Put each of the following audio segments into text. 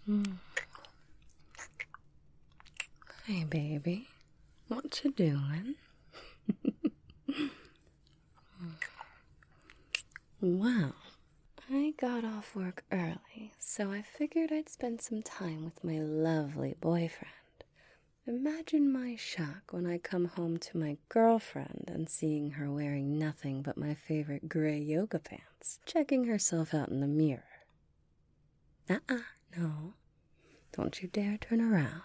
Mm. Hey, baby. What you doing? Well, I got off work early, so I figured I'd spend some time with my lovely boyfriend. Imagine my shock when I come home to my girlfriend and seeing her wearing nothing but my favorite gray yoga pants, checking herself out in the mirror. No. Don't you dare turn around.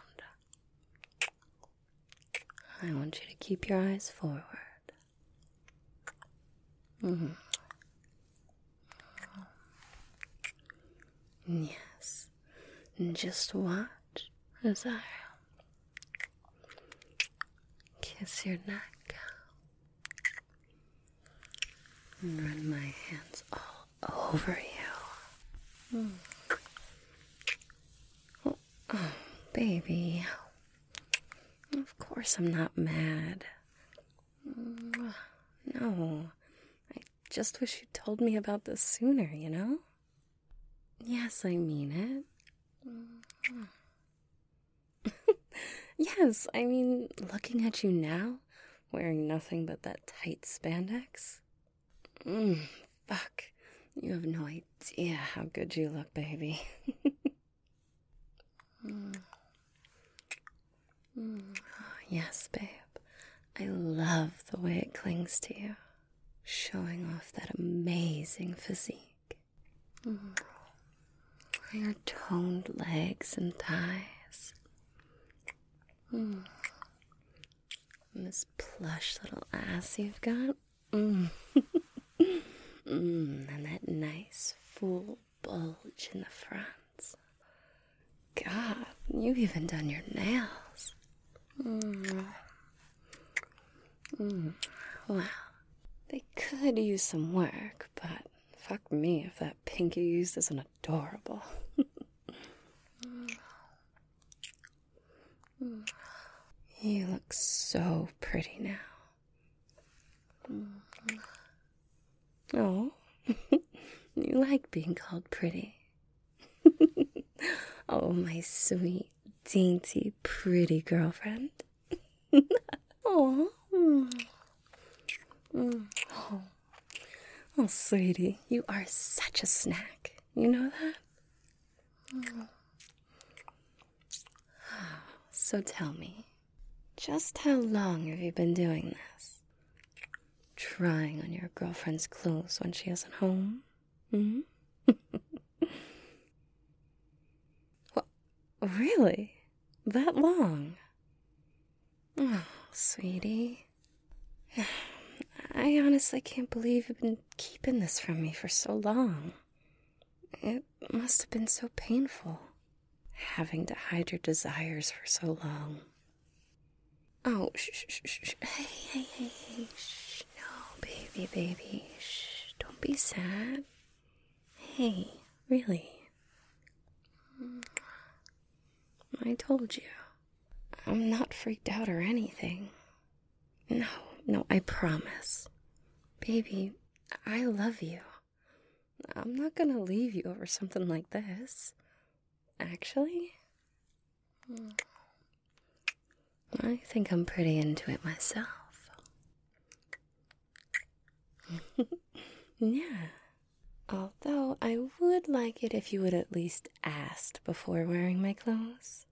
I want you to keep your eyes forward. Yes. And just watch as I kiss your neck and run my hands all over you. Oh, baby. Of course I'm not mad. No. I just wish you'd told me about this sooner, you know? Yes, I mean it. Yes, I mean, looking at you now, wearing nothing but that tight spandex. Fuck. You have no idea how good you look, baby. Yes, babe. I love the way it clings to you, showing off that amazing physique. Your toned legs and thighs. And this plush little ass you've got. And that nice full bulge in the front. God, you've even done your nails. Well, they could use some work, but fuck me if that pink you used isn't adorable. You look so pretty now. Oh, you like being called pretty. Oh, my sweet, dainty, pretty girlfriend. Oh. Oh, sweetie, you are such a snack. You know that? So tell me, just how long have you been doing this? Trying on your girlfriend's clothes when she isn't home? What? Really? That long? Oh, sweetie. I honestly can't believe you've been keeping this from me for so long. It must have been so painful, having to hide your desires for so long. Oh, shh. Hey, shh. No, baby, shh. Don't be sad. Hey, really. I told you. I'm not freaked out or anything. No, I promise. Baby, I love you. I'm not gonna leave you over something like this. Actually, I think I'm pretty into it myself. Yeah. Although I would like it if you would at least asked before wearing my clothes.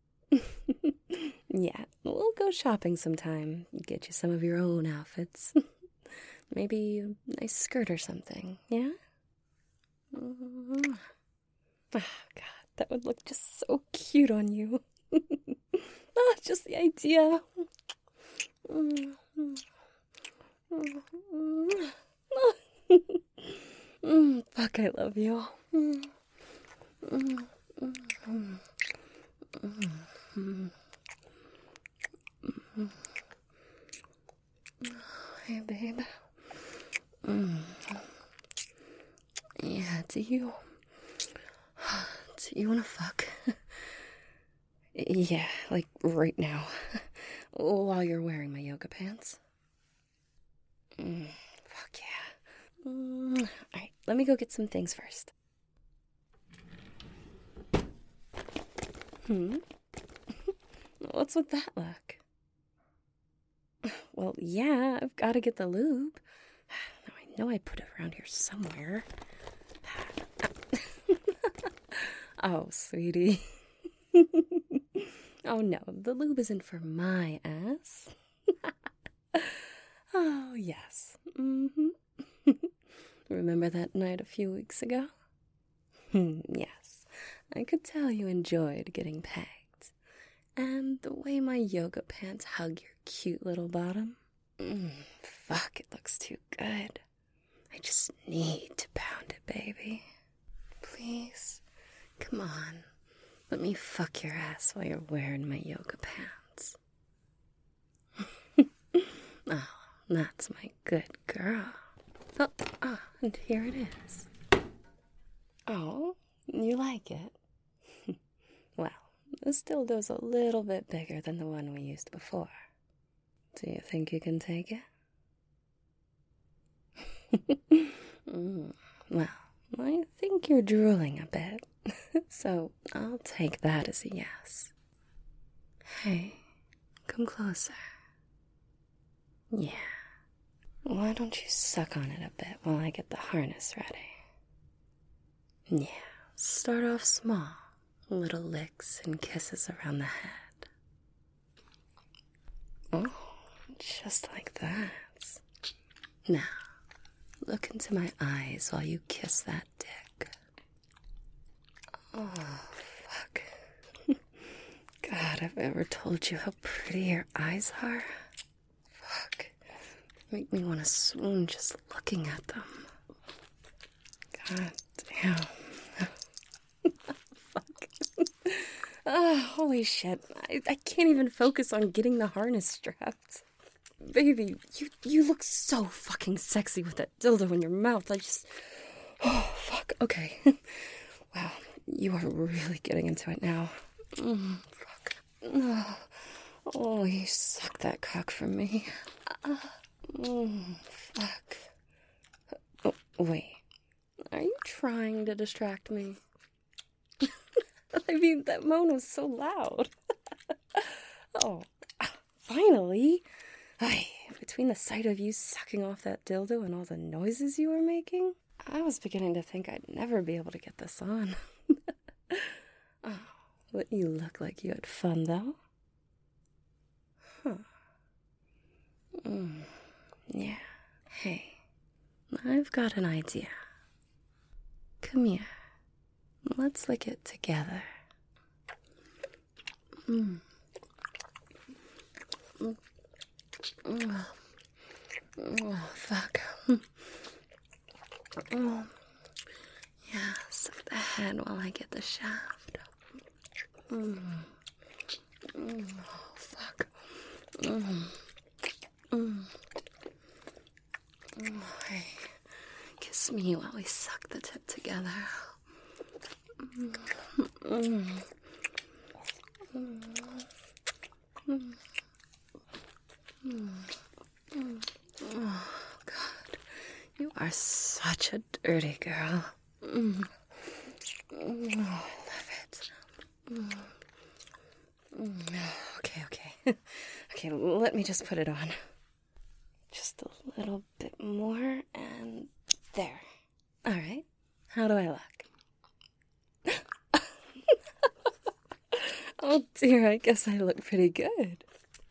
Yeah, we'll go shopping sometime. Get you some of your own outfits. Maybe a nice skirt or something, yeah? Oh, God, that would look just so cute on you. Just the idea. Fuck, I love you. Hey, babe. Yeah, do you wanna fuck? Yeah, like right now. While you're wearing my yoga pants. Fuck yeah. Alright, let me go get some things first. Hmm? What's with that look? Well, yeah, I've got to get the lube. Now, I know I put it around here somewhere. Oh, sweetie. Oh, no, the lube isn't for my ass. Oh, yes. Remember that night a few weeks ago? Yes, I could tell you enjoyed getting pegged. And the way my yoga pants hug your cute little bottom. Fuck, it looks too good. I just need to pound it, baby. Please, come on. Let me fuck your ass while you're wearing my yoga pants. Oh, that's my good girl. Oh, and here it is. Oh, you like it? Well, this dildo's a little bit bigger than the one we used before. Do you think you can take it? Well, I think you're drooling a bit, so I'll take that as a yes. Hey, come closer. Yeah. Why don't you suck on it a bit while I get the harness ready? Yeah, start off small. Little licks and kisses around the head. Oh, just like that. Now, look into my eyes while you kiss that dick. Oh, fuck. God, have I ever told you how pretty your eyes are? Fuck. Make me want to swoon just looking at them. God damn. Fuck. Holy shit. I can't even focus on getting the harness strapped. Baby, you look so fucking sexy with that dildo in your mouth. Oh, fuck. Okay. Wow, you are really getting into it now. Fuck. Oh, you suck that cock from me. Fuck. Oh, wait. Are you trying to distract me? I mean, that moan was so loud. Oh, finally. Between the sight of you sucking off that dildo and all the noises you were making, I was beginning to think I'd never be able to get this on. Oh, but you look like you had fun, though. Huh. Yeah. Hey, I've got an idea. Come here. Let's lick it together. Oh, fuck. Oh, yeah, suck the head while I get the shaft. Oh, fuck. Hey, kiss me while we suck the tip together. Oh, God. You are such a dirty girl. Oh, I love it. Okay. Okay, let me just put it on. Just a little bit more, and there. All right. How do I look? Oh, dear, I guess I look pretty good.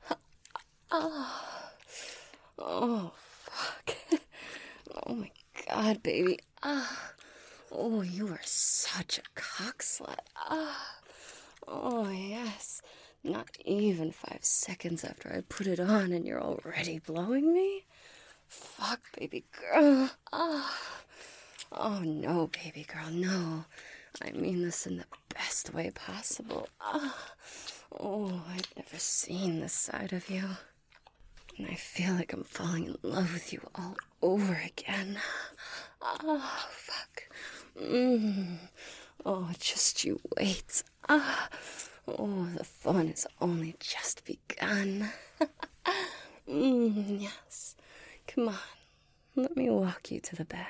Oh, fuck. Oh, my God, baby. Oh, you are such a cock slut. Oh, yes. Not even 5 seconds after I put it on and you're already blowing me? Fuck, baby girl. Oh, no, baby girl, no. I mean this in the best way possible. Oh, I've never seen this side of you. And I feel like I'm falling in love with you all over again. Oh, fuck. Oh, just you wait. Oh, the fun has only just begun. Yes. Come on. Let me walk you to the bed.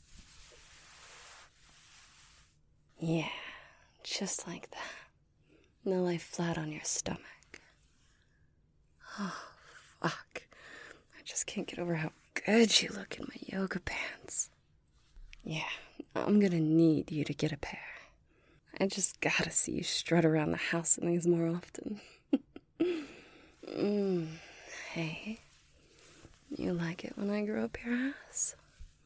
Yeah, just like that. Now lie flat on your stomach. Oh, fuck. I just can't get over how good you look in my yoga pants. Yeah, I'm gonna need you to get a pair. I just gotta see you strut around the house in these more often. Hey, you like it when I grow up your ass?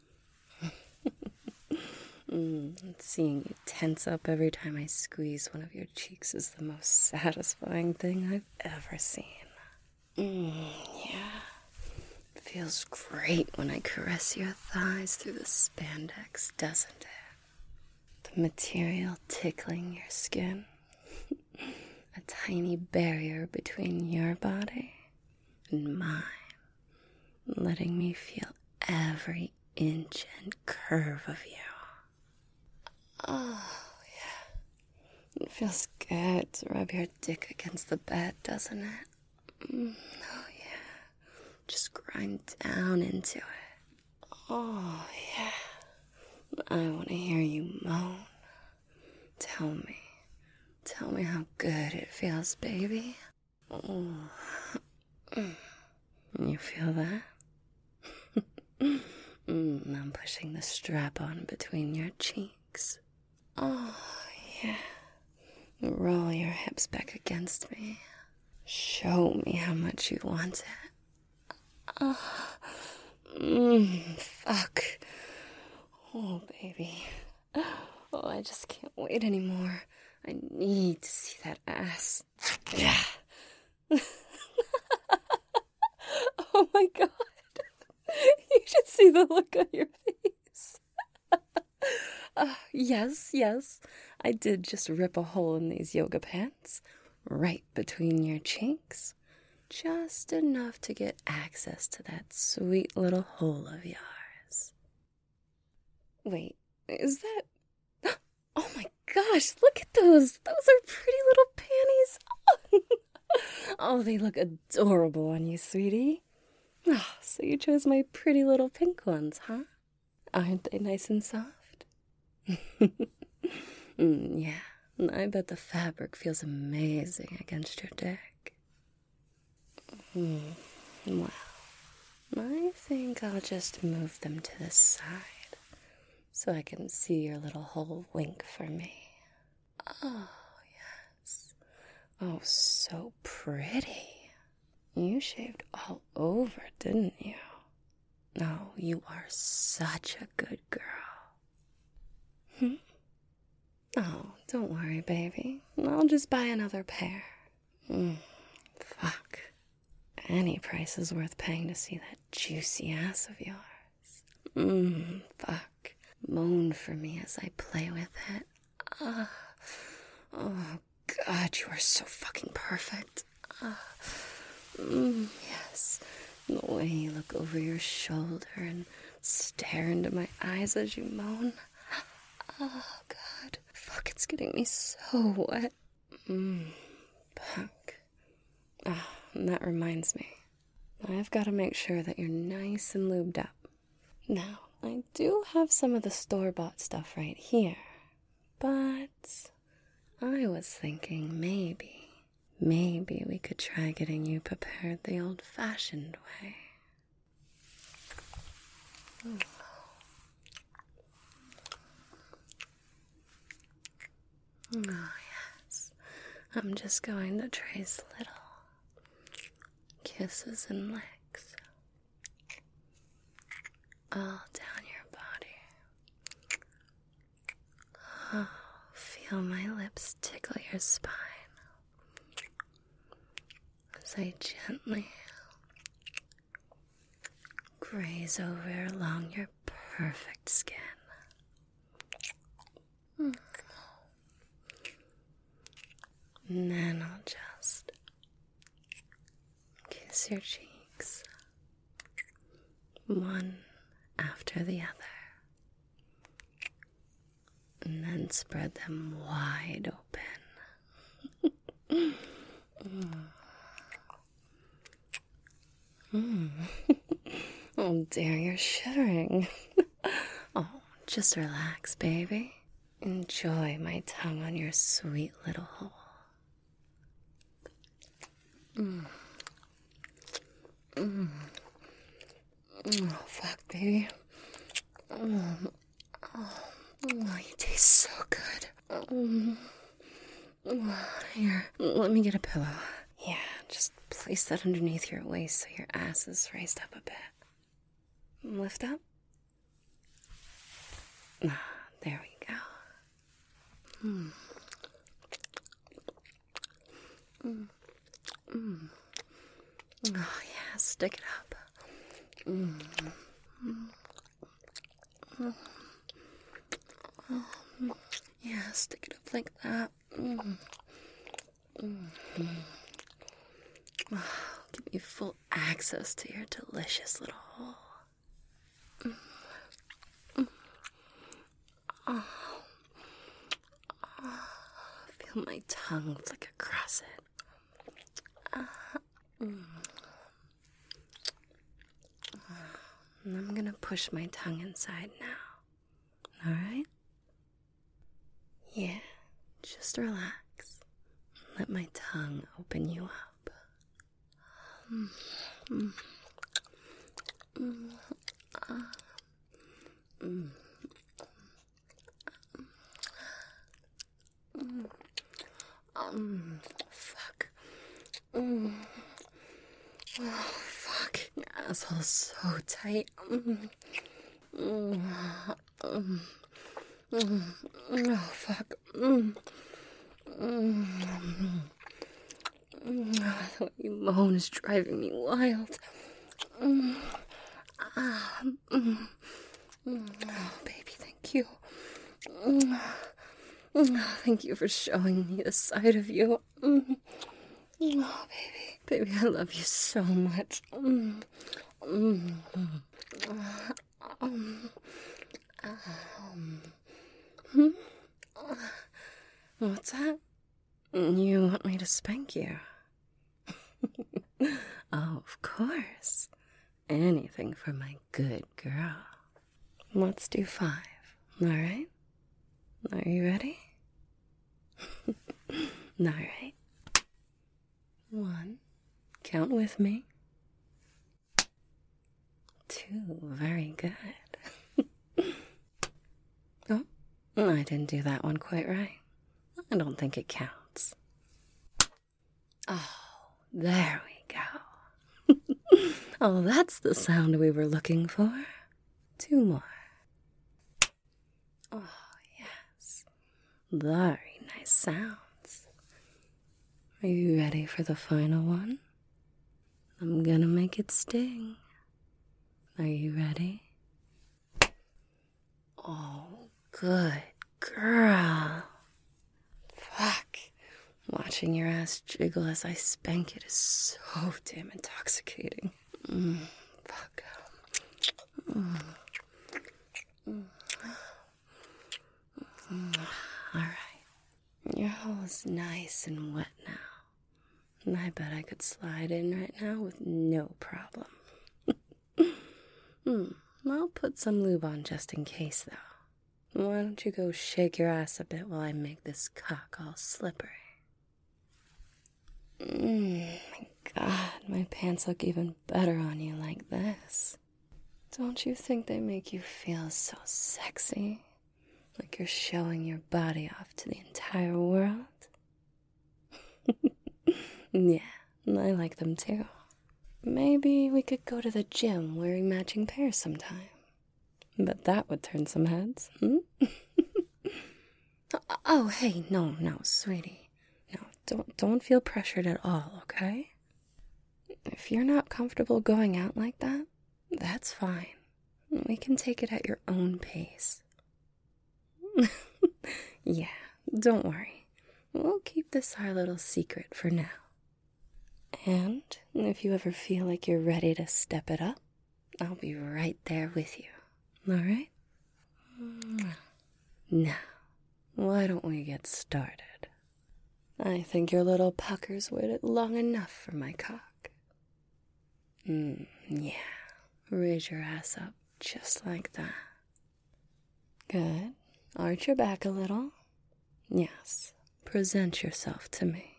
Seeing you tense up every time I squeeze one of your cheeks is the most satisfying thing I've ever seen. Yeah. It feels great when I caress your thighs through the spandex, doesn't it? The material tickling your skin. A tiny barrier between your body and mine, letting me feel every inch and curve of you. Oh, yeah. It feels good to rub your dick against the bed, doesn't it? Oh, yeah. Just grind down into it. Oh, yeah. I want to hear you moan. Tell me how good it feels, baby. Oh. You feel that? I'm pushing the strap on between your cheeks. Oh, yeah. Roll your hips back against me. Show me how much you want it. Oh, fuck. Oh, baby. Oh, I just can't wait anymore. I need to see that ass. Yeah. Oh my god. You should see the look on your face. Yes. I did just rip a hole in these yoga pants. Right between your cheeks. Just enough to get access to that sweet little hole of yours. Wait, is that... Oh my gosh, look at those. Those are pretty little panties. Oh, they look adorable on you, sweetie. Oh, so you chose my pretty little pink ones, huh? Aren't they nice and soft? Yeah, I bet the fabric feels amazing against your dick. Well, I think I'll just move them to the side so I can see your little hole wink for me. Oh, yes. Oh, so pretty. You shaved all over, didn't you? Oh, you are such a good girl. Oh, don't worry, baby. I'll just buy another pair. Fuck. Any price is worth paying to see that juicy ass of yours. Fuck. Moan for me as I play with it. Oh, God, you are so fucking perfect. Yes. The way you look over your shoulder and stare into my eyes as you moan. Oh, God. Fuck, it's getting me so wet. Fuck. And that reminds me. I've got to make sure that you're nice and lubed up. Now, I do have some of the store-bought stuff right here. But I was thinking maybe we could try getting you prepared the old-fashioned way. Oh, yes. I'm just going to trace little kisses and licks all down your body. Oh, feel my lips tickle your spine as I gently graze over along your perfect skin. And then I'll just kiss your cheeks, one after the other, and then spread them wide open. Oh dear, you're shivering. Oh, just relax, baby. Enjoy my tongue on your sweet little hole. Oh, fuck, baby. Oh, you taste so good. Here, let me get a pillow. Yeah, just place that underneath your waist so your ass is raised up a bit. Lift up. There we go. Oh, yeah, stick it up. Yeah, stick it up like that. Give you full access to your delicious little hole. Feel my tongue flick across it. And I'm gonna push my tongue inside now. Alright? Yeah, just relax. Let my tongue open you up. Fuck. Oh, fuck. Your asshole's so tight. Oh, fuck. The way you moan is driving me wild. Oh, baby, thank you. Thank you for showing me the side of you. Oh, baby. Baby, I love you so much. What's that? You want me to spank you? Oh, of course. Anything for my good girl. Let's do 5, alright? Are you ready? Alright. 1, count with me. 2, very good. Oh, I didn't do that one quite right. I don't think it counts. Oh, there we go. Oh, that's the sound we were looking for. 2 more. Oh, yes. Very nice sounds. Are you ready for the final one? I'm gonna make it sting. Are you ready? Oh, good girl. Fuck. Watching your ass jiggle as I spank it is so damn intoxicating. Fuck. Alright. Your hole is nice and wet now. And I bet I could slide in right now with no problem. I'll put some lube on just in case, though. Why don't you go shake your ass a bit while I make this cock all slippery? My God, my pants look even better on you like this. Don't you think they make you feel so sexy? Like you're showing your body off to the entire world? Yeah, I like them too. Maybe we could go to the gym wearing matching pairs sometime. Bet that would turn some heads, Oh, hey, no, sweetie. No, don't feel pressured at all, okay? If you're not comfortable going out like that, that's fine. We can take it at your own pace. Yeah, don't worry. We'll keep this our little secret for now. And if you ever feel like you're ready to step it up, I'll be right there with you. Alright? Now, why don't we get started? I think your little puckers waited long enough for my cock. Yeah. Raise your ass up just like that. Good. Arch your back a little. Yes. Present yourself to me.